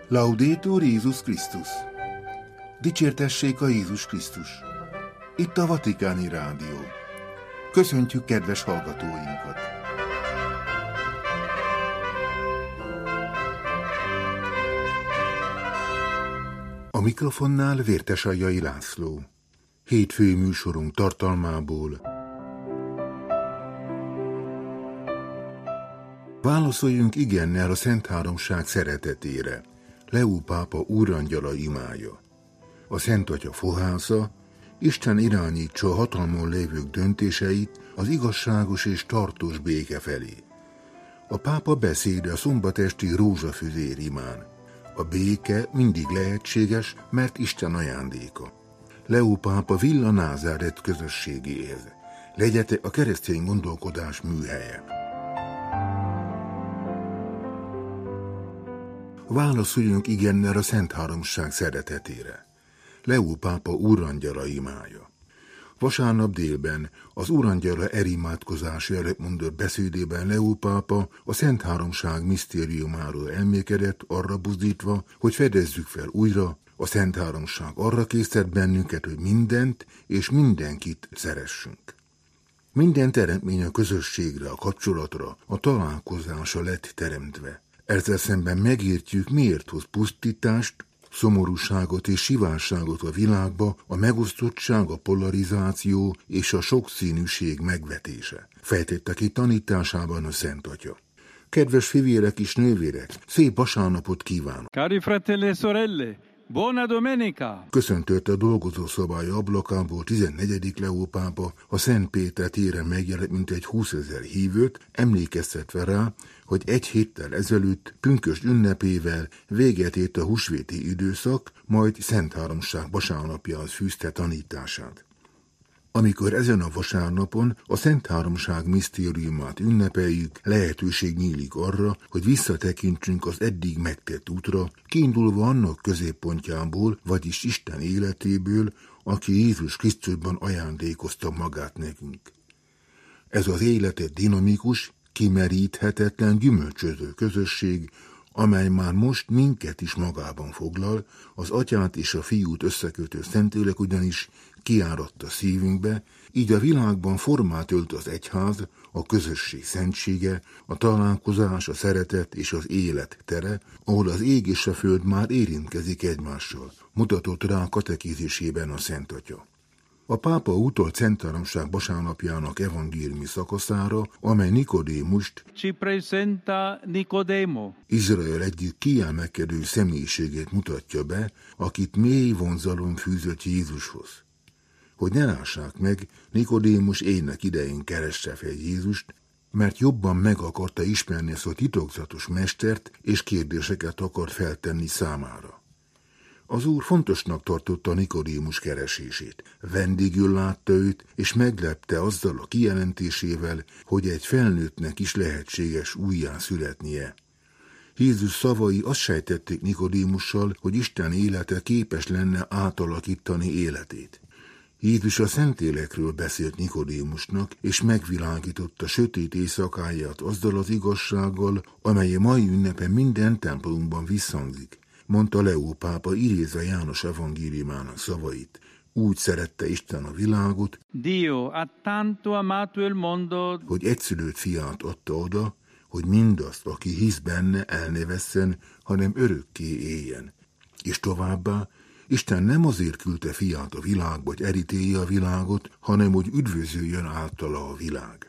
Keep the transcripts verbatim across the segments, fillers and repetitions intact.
Laudetur Jézus Krisztus! Dicsértessék a Jézus Krisztus! Itt a Vatikáni Rádió. Köszöntjük kedves hallgatóinkat! A mikrofonnál Vértesaljai László. Hétfői műsorunk tartalmából válaszoljunk igennel a Szent Háromság szeretetére. Leó pápa úrangyala imája. A Szent Atya fohásza, Isten irányítsa a hatalmon lévők döntéseit az igazságos és tartós béke felé. A pápa beszéde a szombatesti rózsafüzér imán. A béke mindig lehetséges, mert Isten ajándéka. Leó pápa Villa Názáret közösségéhez. Legyetek a keresztény gondolkodás műhelye. Válaszoljunk igennel a Szent Háromság szeretetére. Leó pápa úrangyala imája. Vasárnap délben az úrangyala erimádkozása előtt mondott beszédében Leó pápa a Szent Háromság misztériumáról elmékedett, arra buzdítva, hogy fedezzük fel újra, a Szent Háromság arra késztet bennünket, hogy mindent és mindenkit szeressünk. Minden teremtmény a közösségre, a kapcsolatra, a találkozásra lett teremtve. Ezzel szemben megértjük, miért hoz pusztítást, szomorúságot és sivárságot a világba a megosztottság, a polarizáció és a sokszínűség megvetése. Fejtette ki tanításában a Szent Atya. Kedves fivérek és nővérek, szép vasárnapot kívánok! Cari fratelli e sorelle, buona domenica! Köszöntött a dolgozószobája ablakából tizennegyedik Leó pápa a Szent Péter téren megjelent mintegy húszezer hívőt, emlékeztetve rá, hogy egy héttel ezelőtt pünkösd ünnepével véget ért a húsvéti időszak, majd Szent Háromság vasárnapjához fűzte tanítását. Amikor ezen a vasárnapon a Szent Háromság misztériumát ünnepeljük, lehetőség nyílik arra, hogy visszatekintsünk az eddig megtett útra, kiindulva annak középpontjából, vagyis Isten életéből, aki Jézus Krisztusban ajándékozta magát nekünk. Ez az életet dinamikus, kimeríthetetlen, gyümölcsöző közösség, amely már most minket is magában foglal, az Atyát és a Fiút összekötő Szentlélek ugyanis kiáradt a szívünkbe, így a világban formát ölt az egyház, a közösség szentsége, a találkozás, a szeretet és az élet tere, ahol az ég és a föld már érintkezik egymással, mutatott rá katekézisében a Szent Atya. A pápa utolt Szent Háromság vasárnapjának evangéliumi szakaszára, amely Nikodémust, Ci presenta Nicodemo, Izrael egyik kiemelkedő személyiségét mutatja be, akit mély vonzalom fűzött Jézushoz. Hogy ne lássák meg, Nikodémus ének idején keresse fel Jézust, mert jobban meg akarta ismerni ezt a titokzatos mestert, és kérdéseket akart feltenni számára. Az Úr fontosnak tartotta Nikodémus keresését. Vendégül látta őt, és meglepte azzal a kijelentésével, hogy egy felnőttnek is lehetséges újjá születnie. Jézus szavai azt sejtették Nikodémussal, hogy Isten élete képes lenne átalakítani életét. Jézus a Szentlélekről beszélt Nikodémusnak, és megvilágította sötét éjszakáját azzal az igazsággal, amely a mai ünnepen minden templomunkban visszhangzik. Mondta Leó pápa idézve János evangéliumának szavait. Úgy szerette Isten a világot, Dio ha tanto amato il mondo, hogy egyszülött fiát adta oda, hogy mindazt, aki hisz benne, el ne vesszen, hanem örökké éljen. És továbbá, Isten nem azért küldte fiát a világba, hogy elítélje a világot, hanem hogy üdvözöljön általa a világ.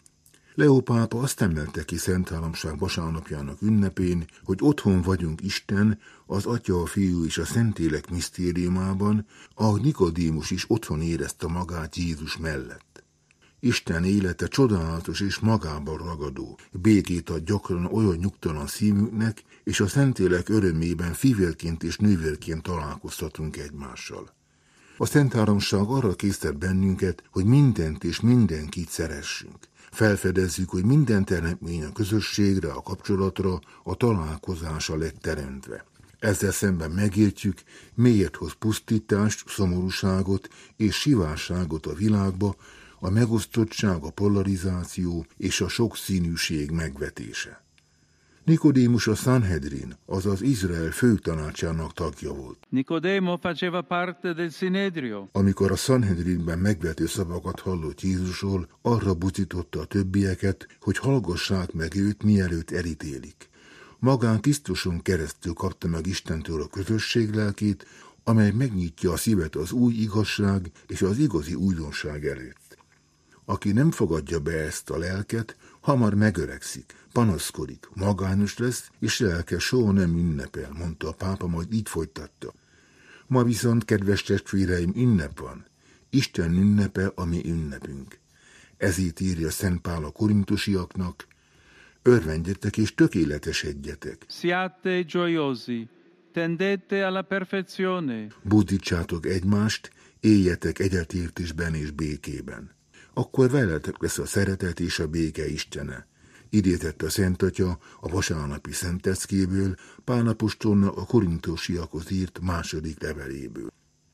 Leó pápa azt emelte ki Szent Háromság vasárnapjának ünnepén, hogy otthon vagyunk Isten, az Atya, a Fiú és a Szentlélek misztériumában, ahogy Nikodémus is otthon érezte magát Jézus mellett. Isten élete csodálatos és magában ragadó, békét ad gyakran olyan nyugtalan szívünknek, és a Szentlélek örömében fivérként és nővérként találkoztatunk egymással. A Szent Háromság arra késztet bennünket, hogy mindent és mindenkit szeressünk. Felfedezzük, hogy minden teremtmény a közösségre, a kapcsolatra, a találkozásra lett teremtve. Ezzel szemben megértjük, miért hoz pusztítást, szomorúságot és sivárságot a világba, a megosztottság, a polarizáció és a sokszínűség megvetése. Nikodémus a Sanhedrin, azaz Izrael főtanácsának tagja volt. Nicodemo faceva parte del Sinedrio. Amikor a Sanhedrinben megvető szavakat hallott Jézusról, arra buzdította a többieket, hogy hallgassák meg őt, mielőtt elítélik. Magán Krisztuson keresztül kapta meg Istentől a közösség lelkét, amely megnyitja a szívet az új igazság és az igazi újdonság előtt. Aki nem fogadja be ezt a lelket, hamar megöregszik, panaszkodik, magányos lesz, és lelke soha nem ünnepel, mondta a pápa, majd így folytatta. Ma viszont, kedves testvéreim, ünnep van. Isten ünnepe a mi ünnepünk. Ezért írja Szent Pál a korintusiaknak: örvendjetek és tökéletesedjetek. Siate gioiosi, tendete alla perfezione. Buzdítsátok egymást, éljetek egyetértésben és békében. Akkor veletek lesz a szeretet és a béke Istene. Idézett a Szent Atya a vasárnapi szenteckéből, Pál apostolnak a korintusiakhoz írt második leveléből.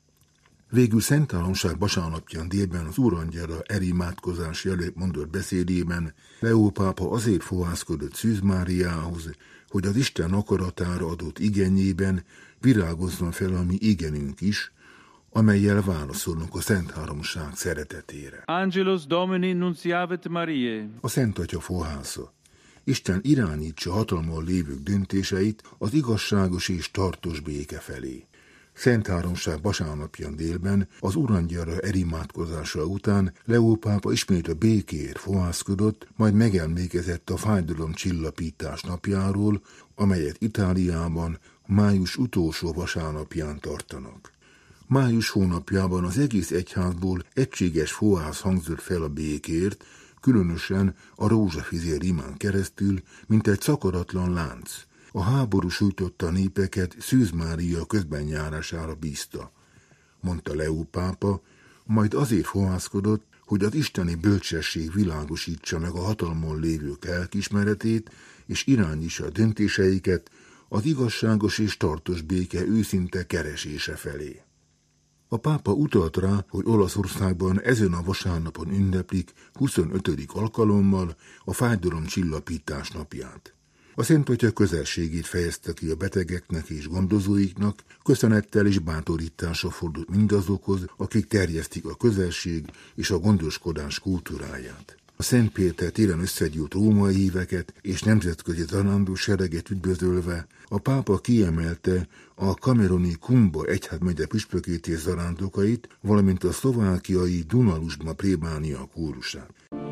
Végül Szentháromság vasárnapján délben az Úrangyala erimádkozás előtt mondott beszédében Leó pápa azért fohászkodott Szűz Máriához, hogy az Isten akaratára adott igényében virágozzon fel a mi igenünk is, amellyel válaszolunk a Szentháromság szeretetére. Angelus Domini nunciavit Mariae. A Szent Atya fohásza. Isten irányítsa hatalmon lévők döntéseit az igazságos és tartós béke felé. Szentháromság vasárnapján délben, az Urangyala erimádkozása után Leó pápa ismét a békéért fohászkodott, majd megemlékezett a fájdalomcsillapítás napjáról, amelyet Itáliában május utolsó vasárnapján tartanak. Május hónapjában az egész egyházból egységes fohász hangzott fel a békért, különösen a rózsafizér imán keresztül, mint egy szakadatlan lánc. A háború sújtotta népeket Szűz Mária közbenjárására bízta, mondta Leó pápa, majd azért fohászkodott, hogy az isteni bölcsesség világosítsa meg a hatalmon lévők lelkiismeretét, és irányítsa a döntéseiket az igazságos és tartós béke őszinte keresése felé. A pápa utalt rá, hogy Olaszországban ezen a vasárnapon ünneplik huszonötödik alkalommal a fájdalomcsillapítás napját. A Szent Atya közelségét fejezte ki a betegeknek és gondozóiknak, köszönettel és bátorítással fordult mindazokhoz, akik terjesztik a közelség és a gondoskodás kultúráját. A Szent Péter téren összegyűlt római híveket és nemzetközi zarándok sereget üdvözölve, a pápa kiemelte a kameruni Kumba egyházmegye püspökét és zarándokait, valamint a szlovákiai Dunalusma plébánia kórusát.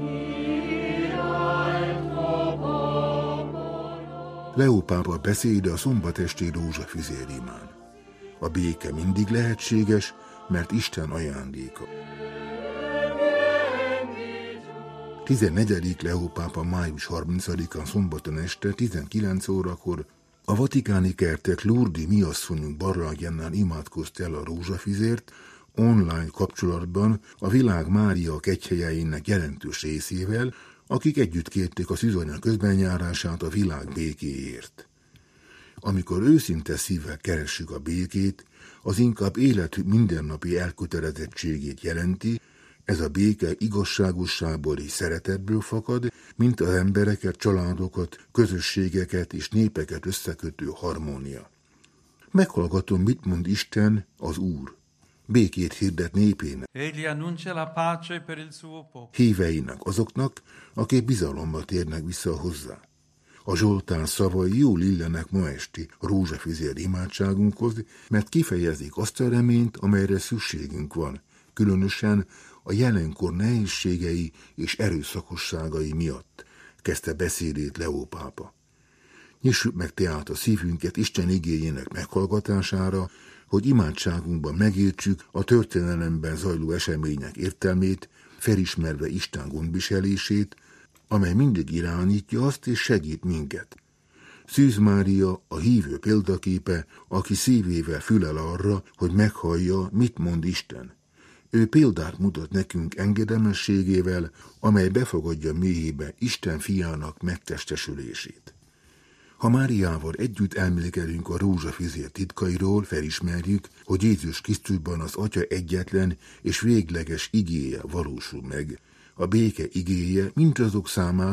Leó pápa beszéde a szombatesti rózsafüzér imán. A béke mindig lehetséges, mert Isten ajándéka. tizennegyedik Leó pápa május harmincadikán szombaton este tizenkilenc órakor a vatikáni kertek Lourdes mi asszonyunk barlangjánál imádkozta el a rózsafizért, online kapcsolatban a világ Mária kegyhelyeinek jelentős részével, akik együtt kérték a szűzanya közbenjárását a világ békéért. Amikor őszinte szívvel keressük a békét, az inkább életük mindennapi elkötelezettségét jelenti, ez a béke igazságosságból és szeretetből fakad, mint az embereket, családokat, közösségeket és népeket összekötő harmónia. Meghallgatom, mit mond Isten, az Úr. Békét hirdet népének, híveinek, azoknak, akik bizalommal térnek vissza hozzá. A Zsoltár szavai jól illenek ma esti rózsafüzér imádságunkhoz, mert kifejezik azt a reményt, amelyre szükségünk van, különösen a jelenkor nehézségei és erőszakosságai miatt, kezdte beszédét Leó pápa. Nyissuk meg tehát a szívünket Isten igéjének meghallgatására, hogy imádságunkban megértsük a történelemben zajló események értelmét, felismerve Isten gondviselését, amely mindig irányítja azt és segít minket. Szűz Mária a hívő példaképe, aki szívével fülel arra, hogy meghallja, mit mond Isten. Ő példát mutat nekünk engedelmességével, amely befogadja mélyébe Isten fiának megtestesülését. Ha Máriával együtt elmélkedünk a rózsafizér titkairól, felismerjük, hogy Jézus Krisztusban az Atya egyetlen és végleges igéje valósul meg, a béke igéje mindazok számára,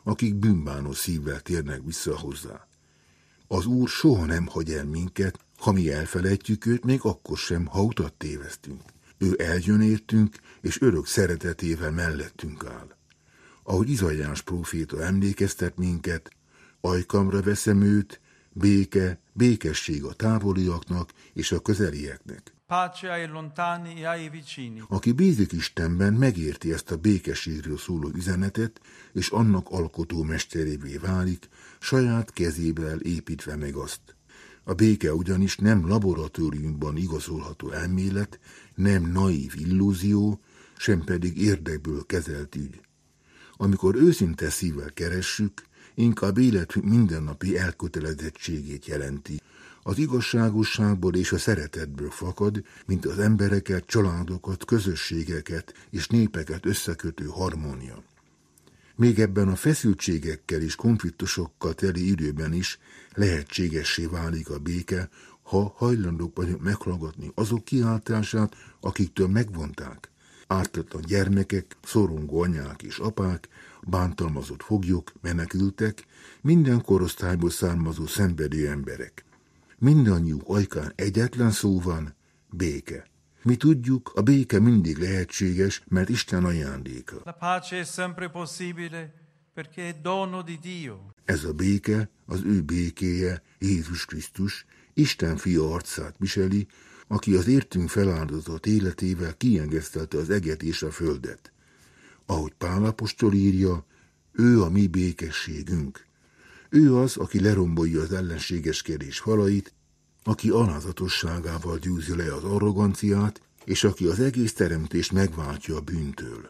akik bűnbánó szívvel térnek vissza hozzá. Az Úr soha nem hagy el minket, ha mi elfelejtjük őt, még akkor sem, ha utat tévesztünk. Ő eljön értünk, és örök szeretetével mellettünk áll. Ahogy Izaiás próféta emlékeztet minket, ajkamra veszem őt, béke, békesség a távoliaknak és a közelieknek. Pace ai lontani e ai vicini. Aki bízik Istenben, megérti ezt a békességről szóló üzenetet, és annak alkotó mesterévé válik, saját kezével építve meg azt. A béke ugyanis nem laboratóriumban igazolható elmélet, nem naív illúzió, sem pedig érdekből kezelt ügy. Amikor őszinte szívvel keressük, inkább életünk mindennapi elkötelezettségét jelenti. Az igazságosságból és a szeretetből fakad, mint az embereket, családokat, közösségeket és népeket összekötő harmónia. Még ebben a feszültségekkel és konfliktusokkal teli időben is lehetségessé válik a béke, ha hajlandók vagyunk meghallgatni azok kiáltását, akiktől megvonták. Ártatlan gyermekek, szorongó anyák és apák, bántalmazott foglyok, menekültek, minden korosztályból származó szenvedő emberek. Mindannyiuk ajkán egyetlen szó van, béke. Mi tudjuk, a béke mindig lehetséges, mert Isten ajándéka. La pace è sempre possibile perché è dono di Dio. Ez a béke, az ő békéje, Jézus Krisztus, Isten fia arcát viseli, aki az értünk feláldozott életével kiengesztelte az eget és a földet. Ahogy Pál apostol írja, ő a mi békességünk. Ő az, aki lerombolja az ellenségeskedés falait, aki alázatosságával győzi le az arroganciát, és aki az egész teremtést megváltja a bűntől.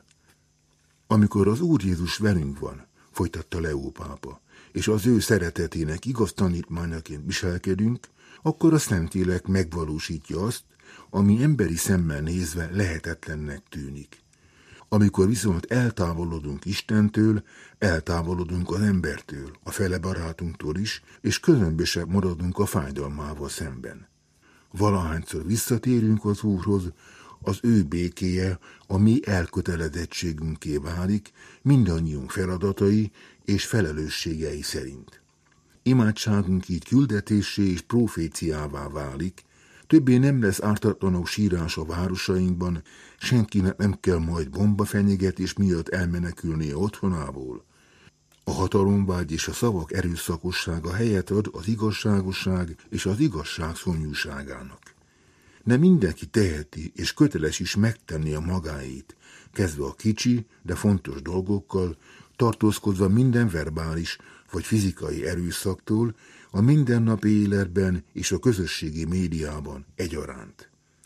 Amikor az Úr Jézus velünk van, folytatta Leó pápa, és az ő szeretetének igaz tanítmányaként viselkedünk, akkor a Szentlélek megvalósítja azt, ami emberi szemmel nézve lehetetlennek tűnik. Amikor viszont eltávolodunk Istentől, eltávolodunk az embertől, a fele barátunktól is, és közömbösebb maradunk a fájdalmával szemben. Valahányszor visszatérünk az Úrhoz, az ő békéje a mi elkötelezettségünké válik, mindannyiunk feladatai és felelősségei szerint. Imádságunk így küldetésé és proféciává válik, többé nem lesz ártatlanok sírás a városainkban, senkinek nem kell majd bombafenyegetés miatt elmenekülnie otthonából. A hatalomvágy és a szavak erőszakossága helyet ad az igazságosság és az igazság szomjúságának. De mindenki teheti és köteles is megtenni a magáét, kezdve a kicsi, de fontos dolgokkal, tartózkodva minden verbális vagy fizikai erőszaktól, a mindennapi életben és a közösségi médiában egyaránt.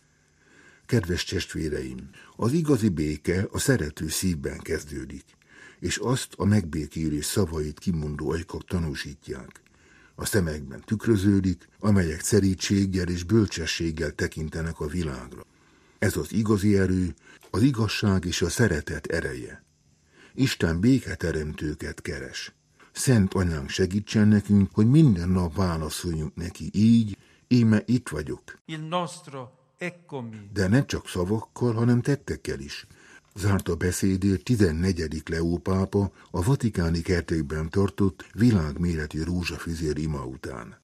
Kedves testvéreim, az igazi béke a szerető szívben kezdődik, és azt a megbékélés szavait kimondó ajkak tanúsítják. A szemekben tükröződik, amelyek szerítséggel és bölcsességgel tekintenek a világra. Ez az igazi erő, az igazság és a szeretet ereje. Isten béketeremtőket keres. Szent Anyánk segítsen nekünk, hogy minden nap válaszoljunk neki így, íme itt vagyok. Il nostro eccomi. De ne csak szavakkal, hanem tettekkel is. Zárt a beszédét tizennegyedik Leó pápa a vatikáni kertekben tartott világméretű rózsafüzér ima után.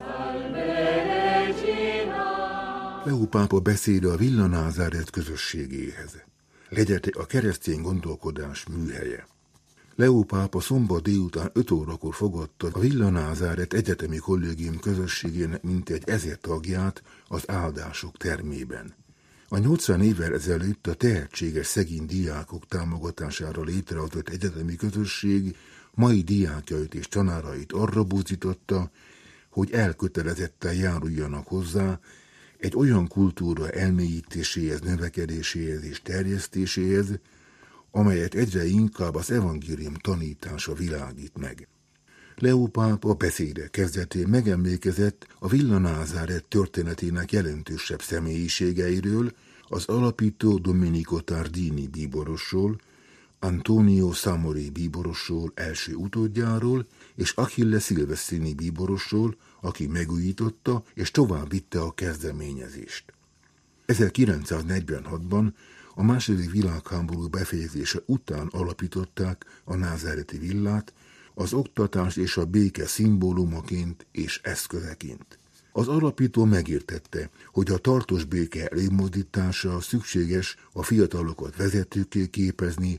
Leó pápa beszéde a Villa Názáret közösségéhez. Legyetek a keresztény gondolkodás műhelye. Leó pápa szombat délután öt órakor fogadta a Villa Názáret Egyetemi Kollégium közösségének mintegy ezer tagját az áldások termében. A nyolcvan évvel ezelőtt a tehetséges szegény diákok támogatására létrehozott egyetemi közösség mai diákjait és tanárait arra buzdította, hogy elkötelezetten járuljanak hozzá egy olyan kultúra elmélyítéséhez, növekedéséhez és terjesztéséhez, amelyet egyre inkább az evangélium tanítása világít meg. Leó pápa beszéde kezdetén megemlékezett a Villa Názáret történetének jelentősebb személyiségeiről, az alapító Domenico Tardini bíborosról, Antonio Samori bíborosról első utódjáról, és Achille Silvestrini bíborosról, aki megújította és tovább vitte a kezdeményezést. ezerkilencszáznegyvenhatban a második világháború befejezése után alapították a názáreti villát, az oktatás és a béke szimbólumaként és eszközeként. Az alapító megértette, hogy a tartós béke előmozdítása szükséges a fiatalokat vezetőkké képezni,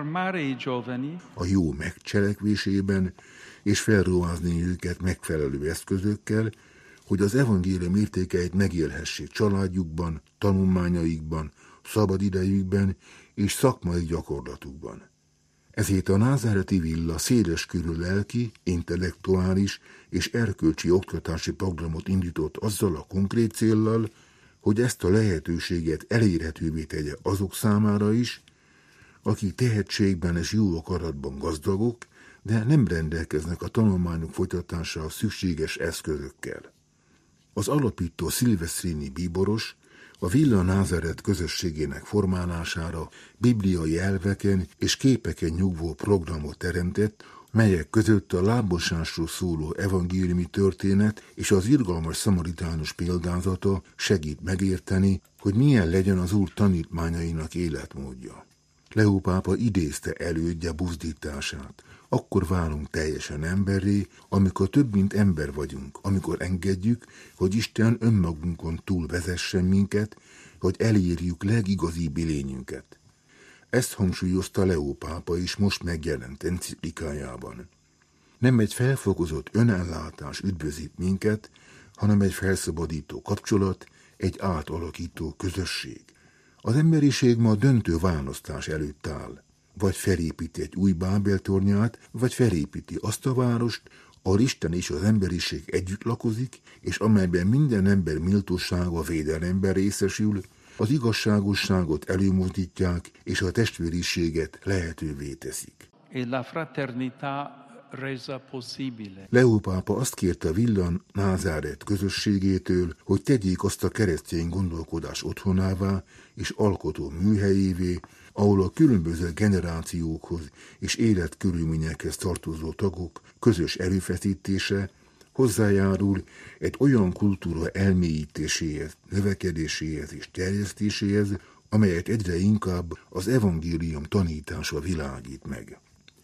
a jó megcselekvésében, és felruházni őket megfelelő eszközökkel, hogy az evangélium értékeit megélhessék családjukban, tanulmányaikban, szabadidejükben és szakmai gyakorlatukban. Ezért a názáreti villa széleskörű lelki, intellektuális és erkölcsi oktatási programot indított azzal a konkrét céllal, hogy ezt a lehetőséget elérhetővé tegye azok számára is, akik tehetségben és jó akaratban gazdagok, de nem rendelkeznek a tanulmányok folytatásához szükséges eszközökkel. Az alapító szilvesztrini bíboros a Villa Názáret közösségének formálására bibliai elveken és képeken nyugvó programot teremtett, melyek között a lábmosásról szóló evangéliumi történet és az irgalmas szamaritánus példázata segít megérteni, hogy milyen legyen az Úr tanítmányainak életmódja. Leó pápa idézte elődje buzdítását. Akkor válunk teljesen emberré, amikor több mint ember vagyunk, amikor engedjük, hogy Isten önmagunkon túl vezessen minket, hogy elérjük legigazibb lényünket. Ezt hangsúlyozta Leó pápa is most megjelent enciklikájában. Nem egy felfokozott önellátás üdvözít minket, hanem egy felszabadító kapcsolat, egy átalakító közösség. Az emberiség ma döntő választás előtt áll. Vagy felépíti egy új Bábel tornyát, vagy felépíti azt a várost, ahol Isten és az emberiség együtt lakozik, és amelyben minden ember méltósága védelemben részesül, az igazságosságot előmozdítják, és a testvériséget lehetővé teszik. Leó pápa azt kérte a Villa Názáret közösségétől, hogy tegyék azt a keresztény gondolkodás otthonává és alkotó műhelyévé, ahol a különböző generációkhoz és életkörülményekhez tartozó tagok közös erőfeszítése hozzájárul egy olyan kultúra elmélyítéséhez, növekedéséhez és terjesztéséhez, amelyet egyre inkább az evangélium tanítása világít meg.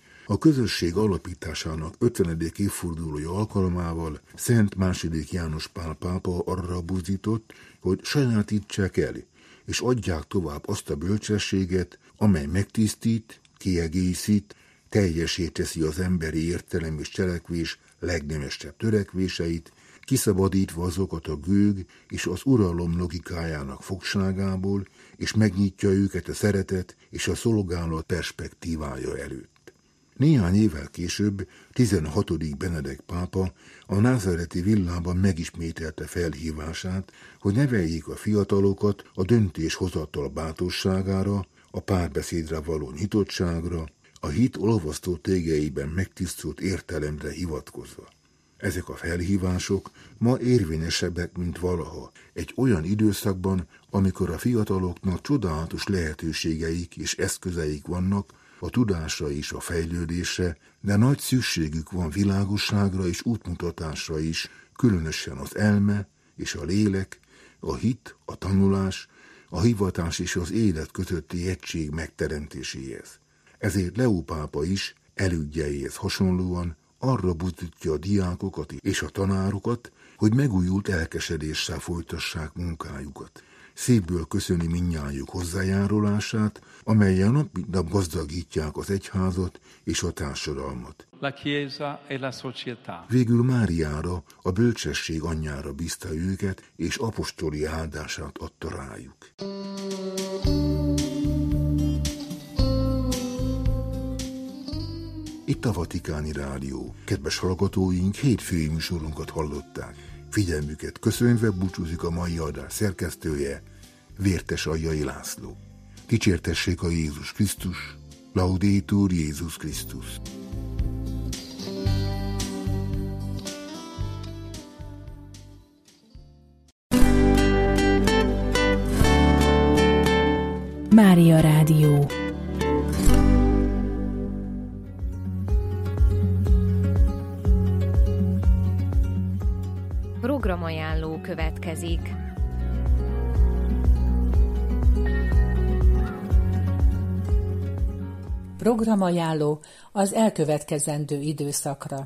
A közösség alapításának ötvenedik évfordulója alkalmával Szent második János Pál pápa arra buzdított, hogy sajátítsák el, és adják tovább azt a bölcsességet, amely megtisztít, kiegészít, teljesé teszi az emberi értelem és cselekvés legnemesebb törekvéseit, kiszabadítva azokat a gőg és az uralom logikájának fogságából, és megnyitja őket a szeretet és a szolgálat perspektívája előtt. Néhány évvel később tizenhatodik Benedek pápa a názáreti villában megismételte felhívását, hogy neveljék a fiatalokat a döntéshozatal bátorságára, a párbeszédre való nyitottságra, a hit olvasztó tégeiben megtisztult értelemre hivatkozva. Ezek a felhívások ma érvényesebbek, mint valaha, egy olyan időszakban, amikor a fiataloknak csodálatos lehetőségeik és eszközeik vannak, a tudásra és a fejlődésre, de nagy szükségük van világosságra és útmutatásra is, különösen az elme és a lélek, a hit, a tanulás, a hivatás és az élet közötti egység megteremtéséhez. Ezért Leó pápa is elődjeihez hasonlóan arra buzdítja a diákokat és a tanárokat, hogy megújult elkesedéssel folytassák munkájukat. Szívből köszöni mindnyájuk hozzájárulását, amellyel nap mint nap gazdagítják az egyházat és a társadalmat. La Chiesa e la società. Végül Máriára, a bölcsesség anyjára bízta őket, és apostoli áldását adta rájuk. Itt a Vatikáni Rádió. Kedves hallgatóink, hétfői műsorunkat hallották. Figyelmüket köszönve búcsúzik a mai adás szerkesztője, Vértes Aljai László. Dicsértessék a Jézus Krisztus, Laudetur Jézus Krisztus. Mária Rádió. Programajánló következik. programajánló az elkövetkezendő időszakra.